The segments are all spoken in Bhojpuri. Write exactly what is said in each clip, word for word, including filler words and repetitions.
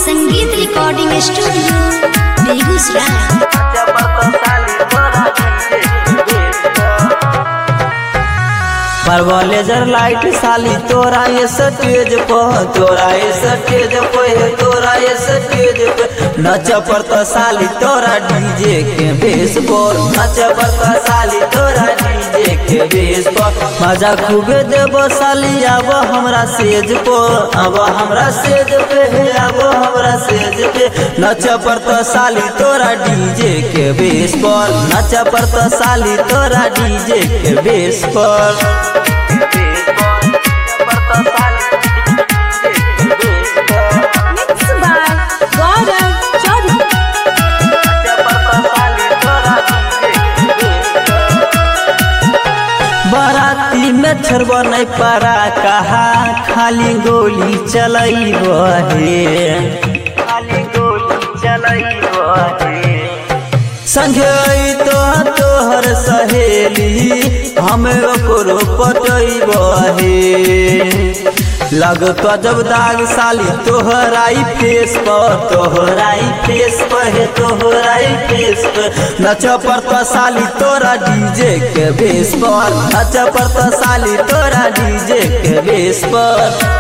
संगीत रिकॉर्डिंग स्टूडियो बेगूसराय। परवलेजर लाइट साली तोरा ये स्टेज पर, तोरा ये स्टेज पे, तोरा ये स्टेज पे नच पड़ता साली तोरा डीजे के बेस पर, नच पड़ता साली तोरा डीजे के बेस पर। मजा खूबे देबो साली अब हमरा सेज पर, अब हमरा सेज पे, अब हमरा सेज पे नच पड़ता साली तोरा डीजे के बेस पर, नच पड़ता साली तोरा डीजे के बेस पर। बाराती में छरबो नहीं पारा कहा खाली गोली चलैबो हे, खाली गोली चलैबो हे। संगे तो तोहर सहेली हमें ओकरो पटैबो हे। लगतो जब दाग साली तोहराई फेस पर, तोहराई फेस पर, तोहराई फेस पर नच पड़ता साली तोरा डीजे के बेस पर, नच पड़ता साली तोरा डीजे के बेस पर।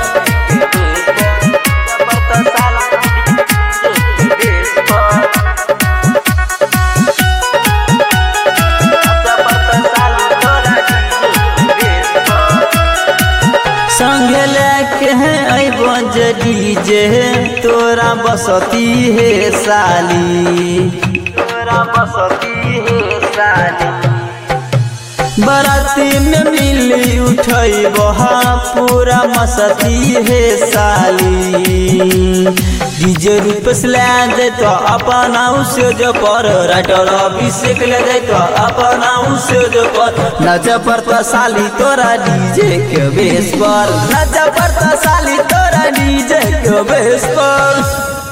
संगे लेके है बज डीजे तोरा बसती है साली, तोरा बसती है साली। बाराती में मिली उठई बहा पूरा मस्ती है साली। डीजे रूप से ले जाए तो अपना उसे जो पर, राइटर अभिषेक ले जाए तो अपना उसे जो पर नच पड़ता साली तोरा डीजे के बेस पर, नच पड़ता साली तोरा डीजे के बेस पर।